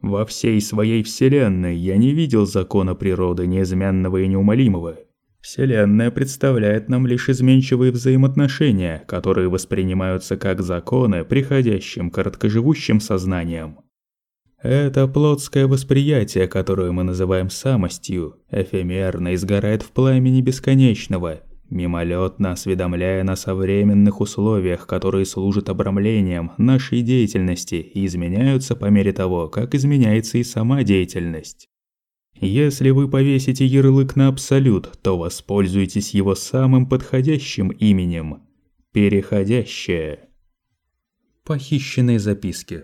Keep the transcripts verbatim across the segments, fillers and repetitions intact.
Во всей своей вселенной я не видел закона природы неизменного и неумолимого. Вселенная представляет нам лишь изменчивые взаимоотношения, которые воспринимаются как законы приходящим короткоживущим сознанием. Это плотское восприятие, которое мы называем самостью, эфемерно изгорает в пламени бесконечного, мимолетно осведомляя нас о временных условиях, которые служат обрамлением нашей деятельности и изменяются по мере того, как изменяется и сама деятельность. Если вы повесите ярлык на абсолют, то воспользуйтесь его самым подходящим именем – переходящее. Похищенные записки.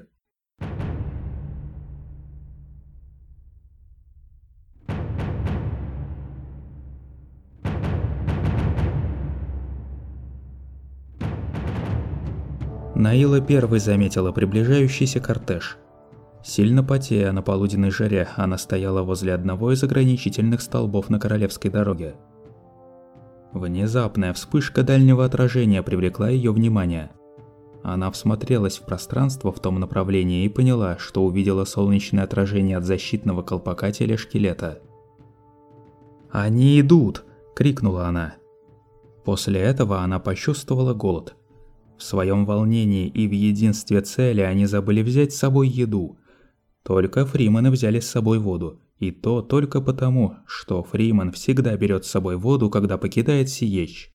Наила первой заметила приближающийся кортеж. Сильно потея на полуденной жаре, она стояла возле одного из ограничительных столбов на Королевской дороге. Внезапная вспышка дальнего отражения привлекла ее внимание. Она всмотрелась в пространство в том направлении и поняла, что увидела солнечное отражение от защитного колпака телешкелета. «Они идут!» – крикнула она. После этого она почувствовала голод. В своем волнении и в единстве цели они забыли взять с собой еду. Только фримены взяли с собой воду, и то только потому, что фримен всегда берет с собой воду, когда покидает Сиеч.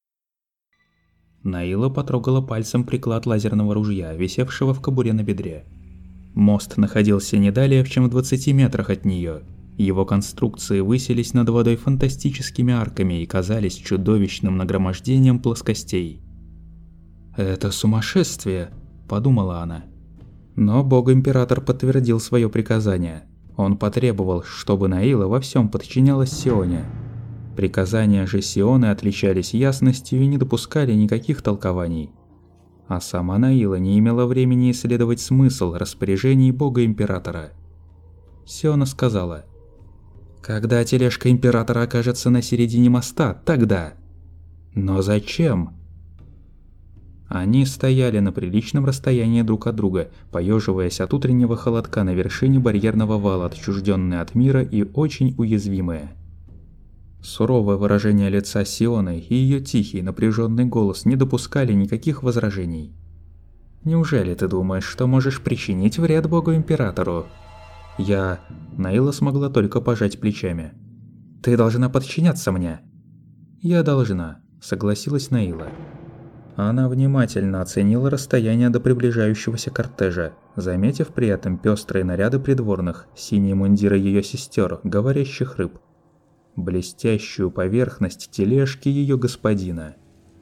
Наила потрогала пальцем приклад лазерного ружья, висевшего в кобуре на бедре. Мост находился не далее, чем в двадцати метрах от нее. Его конструкции высились над водой фантастическими арками и казались чудовищным нагромождением плоскостей. «Это сумасшествие», – подумала она. Но бог-император подтвердил свое приказание. Он потребовал, чтобы Наила во всем подчинялась Сионе. Приказания же Сионы отличались ясностью и не допускали никаких толкований. А сама Наила не имела времени исследовать смысл распоряжений бога-императора. Сиона сказала: «Когда тележка императора окажется на середине моста, тогда». «Но зачем?» Они стояли на приличном расстоянии друг от друга, поеживаясь от утреннего холодка на вершине барьерного вала, отчужденные от мира и очень уязвимые. Суровое выражение лица Сионы и ее тихий, напряженный голос не допускали никаких возражений. «Неужели ты думаешь, что можешь причинить вред богу-императору?» «Я...» Наила смогла только пожать плечами. «Ты должна подчиняться мне». «Я должна», — согласилась Наила. Она внимательно оценила расстояние до приближающегося кортежа, заметив при этом пестрые наряды придворных, синие мундиры ее сестер, говорящих рыб, блестящую поверхность тележки ее господина.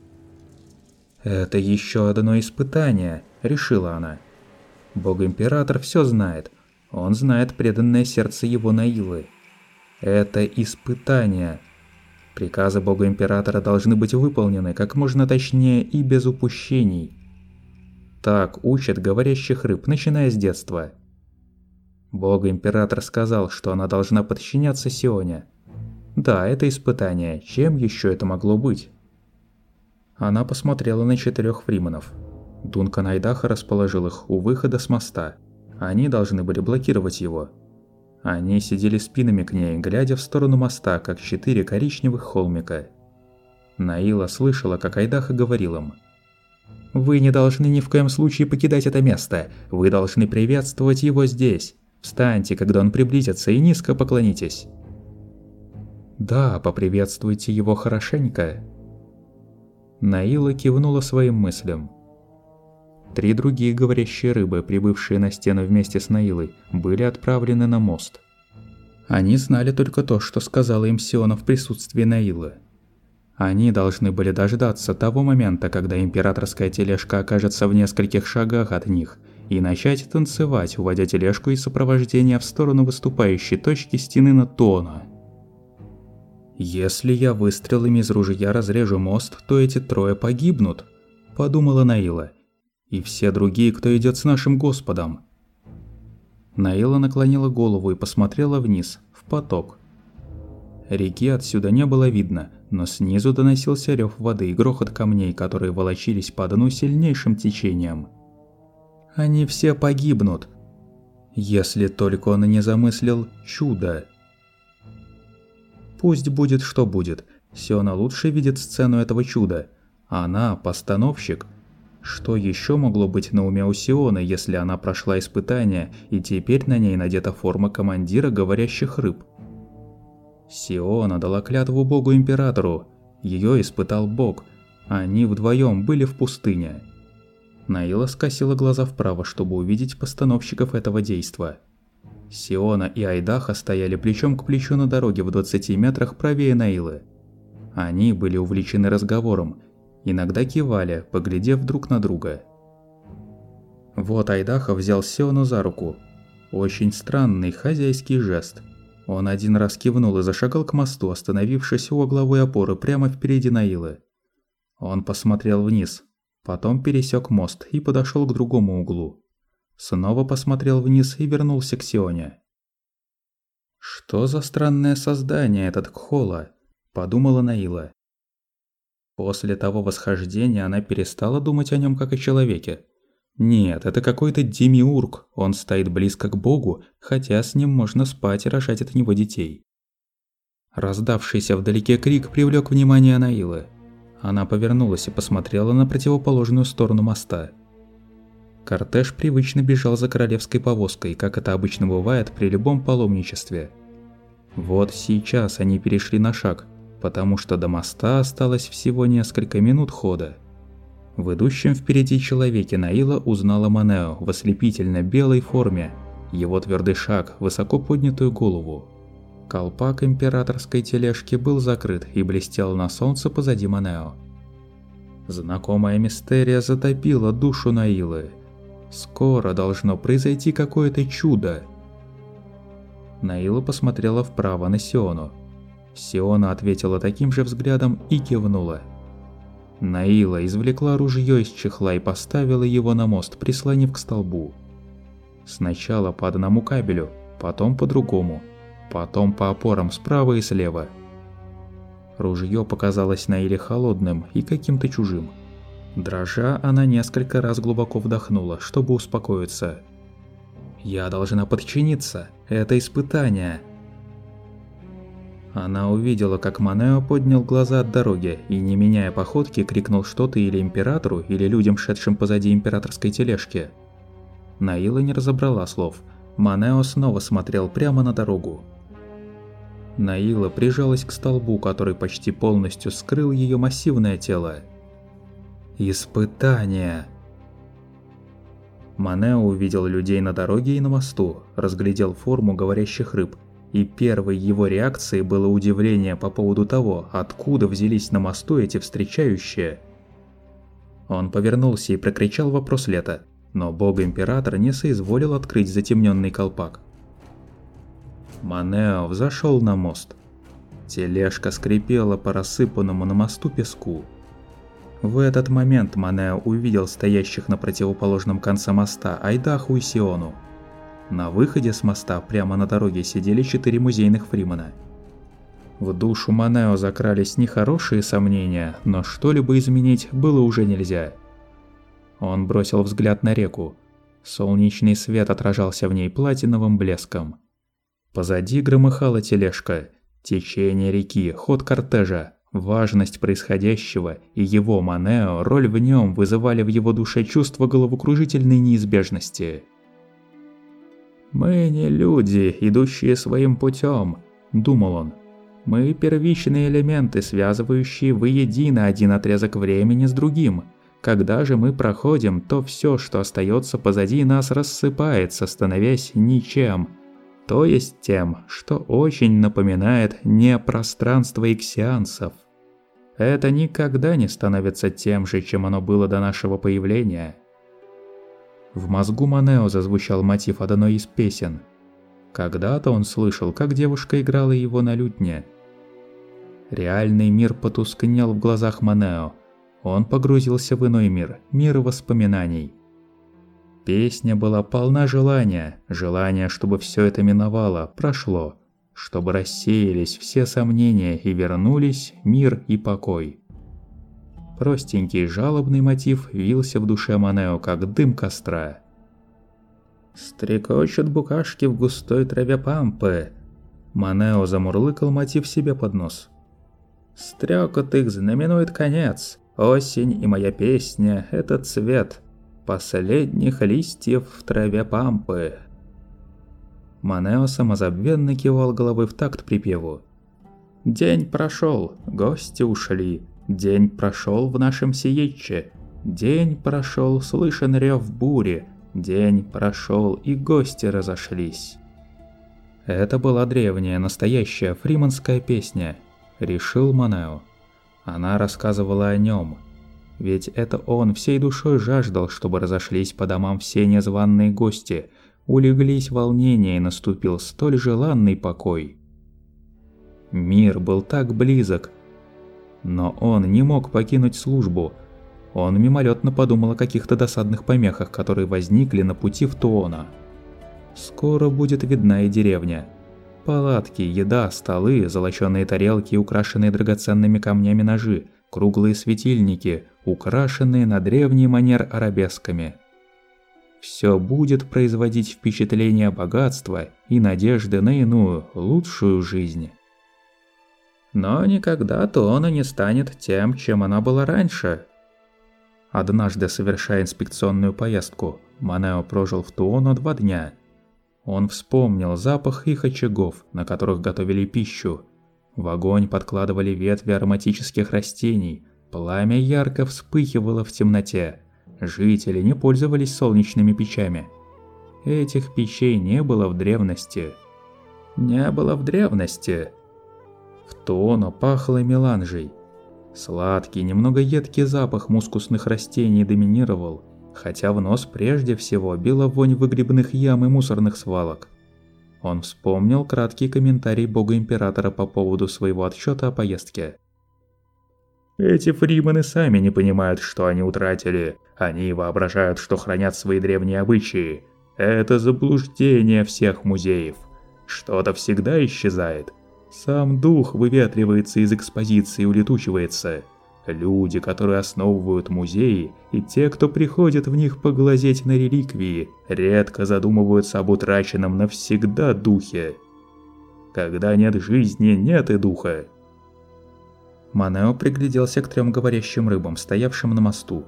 «Это еще одно испытание», — решила она. «Бог-император все знает, он знает преданное сердце его Наилы. Это испытание». Приказы бога-императора должны быть выполнены как можно точнее и без упущений. Так учат говорящих рыб, начиная с детства. Бог-император сказал, что она должна подчиняться Сионе. Да, это испытание, чем еще это могло быть? Она посмотрела на четырех фрименов. Дункан Айдаха расположил их у выхода с моста. Они должны были блокировать его. Они сидели спинами к ней, глядя в сторону моста, как четыре коричневых холмика. Наила слышала, как Айдаха говорил им: «Вы не должны ни в коем случае покидать это место. Вы должны приветствовать его здесь. Встаньте, когда он приблизится, и низко поклонитесь». «Да, поприветствуйте его хорошенько». Наила кивнула своим мыслям. Три другие говорящие рыбы, прибывшие на стену вместе с Наилой, были отправлены на мост. Они знали только то, что сказала им Сиона в присутствии Наилы. Они должны были дождаться того момента, когда императорская тележка окажется в нескольких шагах от них, и начать танцевать, уводя тележку из сопровождения в сторону выступающей точки стены Натона. «Если я выстрелами из ружья разрежу мост, то эти трое погибнут», – подумала Наила. «И все другие, кто идет с нашим Господом». Наила наклонила голову и посмотрела вниз, в поток. Реки отсюда не было видно, но снизу доносился рев воды и грохот камней, которые волочились по дну сильнейшим течением. «Они все погибнут». Если только он не замыслил чудо. Пусть будет, что будет. Сиона лучше видит сцену этого чуда. Она – постановщик. Что еще могло быть на уме у Сионы, если она прошла испытание, и теперь на ней надета форма командира говорящих рыб? Сиона дала клятву богу-императору. Ее испытал бог. Они вдвоем были в пустыне. Наила скосила глаза вправо, чтобы увидеть постановщиков этого действа. Сиона и Айдаха стояли плечом к плечу на дороге в двадцати метрах правее Наилы. Они были увлечены разговором, иногда кивали, поглядев друг на друга. Вот Айдаха взял Сиону за руку. Очень странный хозяйский жест. Он один раз кивнул и зашагал к мосту, остановившись у угловой опоры прямо впереди Наилы. Он посмотрел вниз, потом пересек мост и подошел к другому углу. Снова посмотрел вниз и вернулся к Сионе. «Что за странное создание этот Кхола?» – подумала Наила. После того восхождения она перестала думать о нем как о человеке. Нет, это какой-то демиург, он стоит близко к Богу, хотя с ним можно спать и рожать от него детей. Раздавшийся вдалеке крик привлек внимание Наилы. Она повернулась и посмотрела на противоположную сторону моста. Кортеж привычно бежал за королевской повозкой, как это обычно бывает при любом паломничестве. Вот сейчас они перешли на шаг, потому что до моста осталось всего несколько минут хода. В идущем впереди человеке Наила узнала Манео в ослепительно белой форме, его твердый шаг, высоко поднятую голову. Колпак императорской тележки был закрыт и блестел на солнце позади Манео. Знакомая мистерия затопила душу Наилы. Скоро должно произойти какое-то чудо. Наила посмотрела вправо на Сиону. Сиона ответила таким же взглядом и кивнула. Наила извлекла ружье из чехла и поставила его на мост, прислонив к столбу. Сначала по одному кабелю, потом по другому, потом по опорам справа и слева. Ружье показалось Наиле холодным и каким-то чужим. Дрожа, она несколько раз глубоко вдохнула, чтобы успокоиться. «Я должна подчиниться, это испытание!» Она увидела, как Манео поднял глаза от дороги и, не меняя походки, крикнул что-то или императору, или людям, шедшим позади императорской тележки. Наила не разобрала слов. Манео снова смотрел прямо на дорогу. Наила прижалась к столбу, который почти полностью скрыл ее массивное тело. Испытание. Манео увидел людей на дороге и на мосту, разглядел форму говорящих рыб, и первой его реакцией было удивление по поводу того, откуда взялись на мосту эти встречающие. Он повернулся и прокричал вопрос Лета, но бог-император не соизволил открыть затемненный колпак. Манео взошел на мост. Тележка скрипела по рассыпанному на мосту песку. В этот момент Манео увидел стоящих на противоположном конце моста Айдаху и Сиону. На выходе с моста прямо на дороге сидели четыре музейных фримена. В душу Манео закрались нехорошие сомнения, но что-либо изменить было уже нельзя. Он бросил взгляд на реку. Солнечный свет отражался в ней платиновым блеском. Позади громыхала тележка, течение реки, ход кортежа, важность происходящего и его, Манео, роль в нем вызывали в его душе чувство головокружительной неизбежности. «Мы не люди, идущие своим путем», – думал он. «Мы первичные элементы, связывающие воедино один отрезок времени с другим. Когда же мы проходим, то все, что остается позади нас, рассыпается, становясь ничем. То есть тем, что очень напоминает непространство иксианцев. Это никогда не становится тем же, чем оно было до нашего появления». В мозгу Манео зазвучал мотив одной из песен. Когда-то он слышал, как девушка играла его на лютне. Реальный мир потускнел в глазах Манео. Он погрузился в иной мир, мир воспоминаний. Песня была полна желания, желания, чтобы все это миновало, прошло, чтобы рассеялись все сомнения и вернулись мир и покой. Простенький жалобный мотив вился в душе Манео, как дым костра. Стрекочут букашки в густой траве пампы. Манео замурлыкал мотив себе под нос. Стрекот их знаменует конец. Осень и моя песня – это цвет последних листьев в траве пампы. Манео самозабвенно кивал головой в такт припеву. День прошел, гости ушли. День прошел в нашем Сиетче. День прошел, слышен рев бури. День прошел, и гости разошлись. Это была древняя, настоящая фриманская песня, решил Манео. Она рассказывала о нем. Ведь это он всей душой жаждал, чтобы разошлись по домам все незваные гости, улеглись волнения и наступил столь желанный покой. Мир был так близок, но он не мог покинуть службу. Он мимолетно подумал о каких-то досадных помехах, которые возникли на пути в Туона. Скоро будет видна и деревня. Палатки, еда, столы, золочёные тарелки, украшенные драгоценными камнями ножи, круглые светильники, украшенные на древний манер арабесками. Все будет производить впечатление богатства и надежды на иную, лучшую жизнь. Но никогда Туона не станет тем, чем она была раньше. Однажды, совершая инспекционную поездку, Манео прожил в Туоно два дня. Он вспомнил запах их очагов, на которых готовили пищу. В огонь подкладывали ветви ароматических растений, пламя ярко вспыхивало в темноте. Жители не пользовались солнечными печами. Этих печей не было в древности. Не было в древности. В Туоно пахло меланжей. Сладкий, немного едкий запах мускусных растений доминировал, хотя в нос прежде всего била вонь выгребных ям и мусорных свалок. Он вспомнил краткий комментарий бога-императора по поводу своего отчета о поездке. «Эти фриманы сами не понимают, что они утратили. Они воображают, что хранят свои древние обычаи. Это заблуждение всех музеев. Что-то всегда исчезает. Сам дух выветривается из экспозиции и улетучивается. Люди, которые основывают музеи, и те, кто приходит в них поглазеть на реликвии, редко задумываются об утраченном навсегда духе. Когда нет жизни, нет и духа». Манео пригляделся к трем говорящим рыбам, стоявшим на мосту.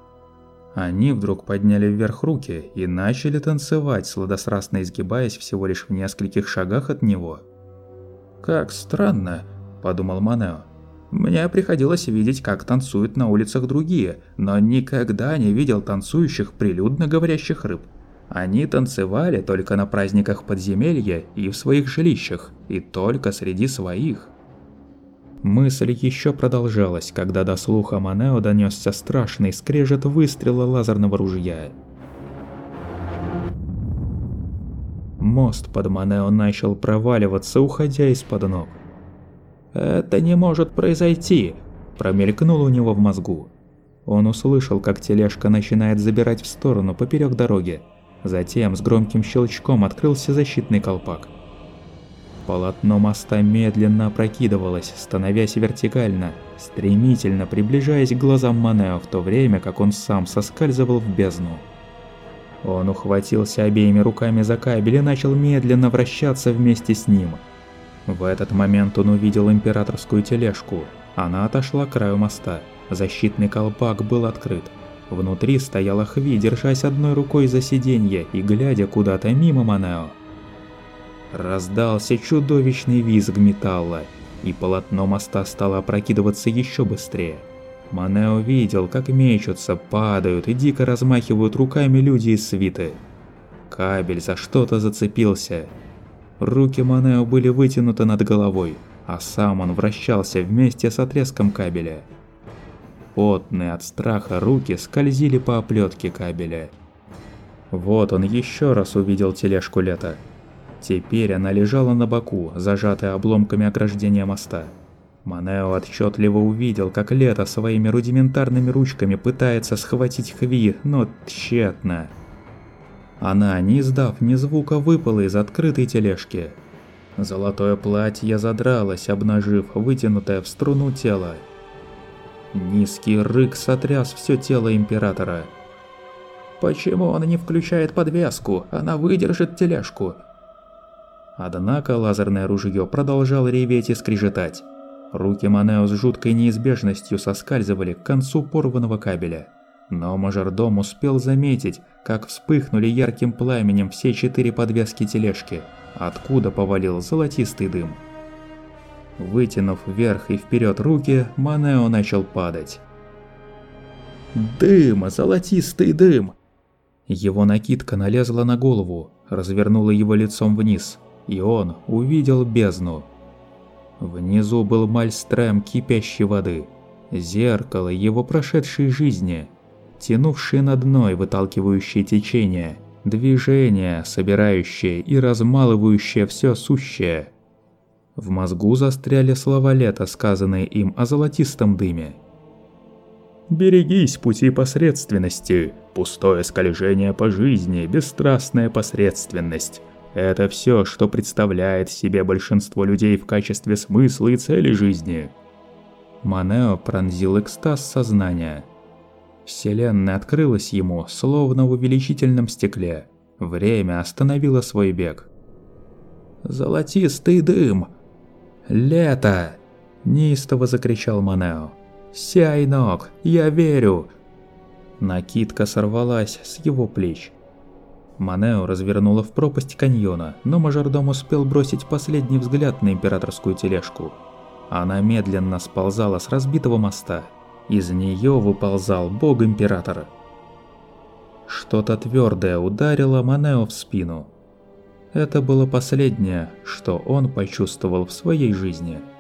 Они вдруг подняли вверх руки и начали танцевать, сладострастно изгибаясь всего лишь в нескольких шагах от него. «Как странно», – подумал Манео. «Мне приходилось видеть, как танцуют на улицах другие, но никогда не видел танцующих прилюдно говорящих рыб. Они танцевали только на праздниках подземелья и в своих жилищах, и только среди своих». Мысль еще продолжалась, когда до слуха Манео донесся страшный скрежет выстрела лазерного ружья. Мост под Манео начал проваливаться, уходя из-под ног. «Это не может произойти!» – промелькнуло у него в мозгу. Он услышал, как тележка начинает забирать в сторону поперек дороги. Затем с громким щелчком открылся защитный колпак. Полотно моста медленно опрокидывалось, становясь вертикально, стремительно приближаясь к глазам Манео, в то время как он сам соскальзывал в бездну. Он ухватился обеими руками за кабель и начал медленно вращаться вместе с ним. В этот момент он увидел императорскую тележку. Она отошла к краю моста. Защитный колпак был открыт. Внутри стояла Хви, держась одной рукой за сиденье и глядя куда-то мимо Манео. Раздался чудовищный визг металла, и полотно моста стало опрокидываться еще быстрее. Манео видел, как мечутся, падают и дико размахивают руками люди из свиты. Кабель за что-то зацепился. Руки Манео были вытянуты над головой, а сам он вращался вместе с отрезком кабеля. Потные от страха руки скользили по оплетке кабеля. Вот он еще раз увидел тележку Лето. Теперь она лежала на боку, зажатая обломками ограждения моста. Манео отчетливо увидел, как Лето своими рудиментарными ручками пытается схватить Хви, но тщетно. Она, не издав ни звука, выпала из открытой тележки. Золотое платье задралось, обнажив вытянутое в струну тело. Низкий рык сотряс все тело императора. Почему он не включает подвеску? Она выдержит тележку. Однако лазерное ружье продолжало реветь и скрежетать. Руки Манео с жуткой неизбежностью соскальзывали к концу порванного кабеля. Но мажордом успел заметить, как вспыхнули ярким пламенем все четыре подвески тележки, откуда повалил золотистый дым. Вытянув вверх и вперед руки, Манео начал падать. Дым, золотистый дым! Его накидка налезла на голову, развернула его лицом вниз, и он увидел бездну. Внизу был мальстрем кипящей воды, зеркало его прошедшей жизни, тянувшее на дно и выталкивающее течение, движение, собирающее и размалывающее все сущее. В мозгу застряли слова Лето, сказанные им о золотистом дыме. «Берегись пути посредственности, пустое скольжение по жизни, бесстрастная посредственность. Это все, что представляет себе большинство людей в качестве смысла и цели жизни». Манео пронзил экстаз сознания. Вселенная открылась ему, словно в увеличительном стекле. Время остановило свой бег. «Золотистый дым! Лето!» – неистово закричал Манео. «Сяйнок, я верю!» Накидка сорвалась с его плеч. Манео развернуло в пропасть каньона, но мажордом успел бросить последний взгляд на императорскую тележку. Она медленно сползала с разбитого моста. Из нее выползал бог-император. Что-то твердое ударило Манео в спину. Это было последнее, что он почувствовал в своей жизни.